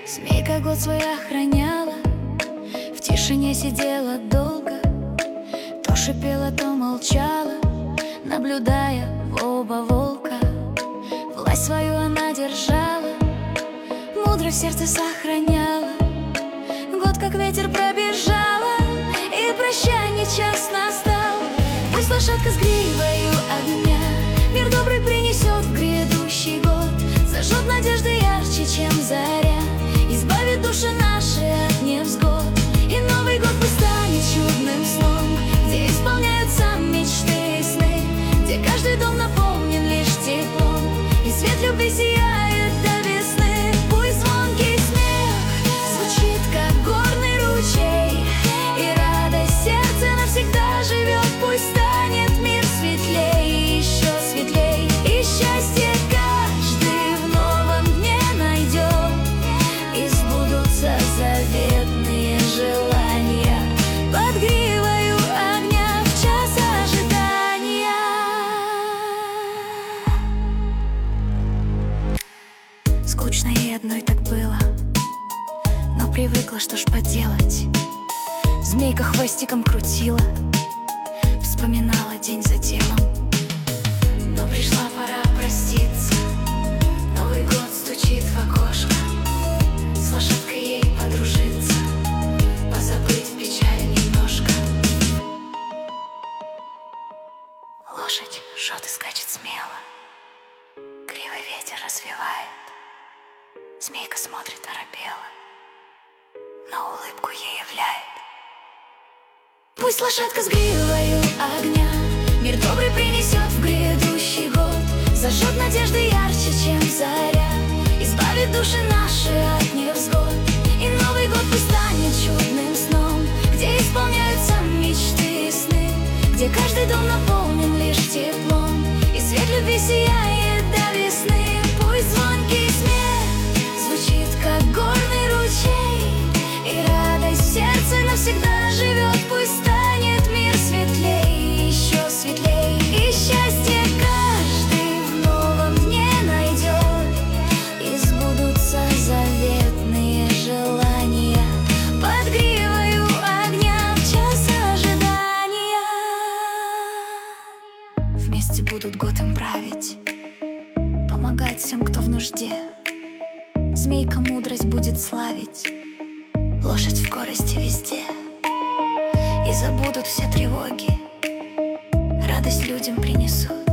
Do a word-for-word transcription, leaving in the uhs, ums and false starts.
Змейка год свой охраняла, в тишине сидела долго, то шипела, то молчала, наблюдая в оба волка. Власть свою она держала, мудро в сердце сохраняла. Год как ветер пробежала, и прощание час настал. Пусть лошадка с гривою огня мир добрый принесет в грядущий год, зажжет надежды ярче, чем заря, избавит души наши от невзгод. И Новый год пусть станет чудным сном, где исполняются мечты и сны, где каждый дом наполнен лишь теплом, и свет любви сияет до весны. Пусть звонкий смех звучит, как горный ручей, и радость сердце навсегда живет. Пусть станет мир светлей, еще светлей, и счастье каждый в новом дне найдет, и сбудутся заветные желания под гривою огня в час ожидания. Скучно ей одной так было, но привыкла, что ж поделать. Змейка хвостиком крутила, вспоминала день за делом. Но пришла пора проститься, Новый год стучит в окошко, с лошадкой ей подружиться, позабыть печаль немножко. Лошадь жжет и скачет смело, кривый ветер развивает. Змейка смотрит оробела, но улыбку ей являет. Пусть лошадка с гривою огня мир добрый принесет в грядущий год, зажжет надежды ярче, чем заря, избавит души наши от невзгод. И Новый год пусть станет чудным сном, где исполняются мечты и сны, где каждый дом наполнен лишь теплом, и свет любви сияет до весны. Пусть звонкий смех звучит, как горный ручей, и радость в сердце навсегда живет. Пусть станет мир светлей, еще светлей, и счастье каждый в новом дне найдет, и сбудутся заветные желания под гривою огня в час ожидания. Вместе будут год им править, помогать всем, кто в нужде. Змейка мудрость будет славить, лошадь в скорости везде. И забудут все тревоги, радость людям принесут.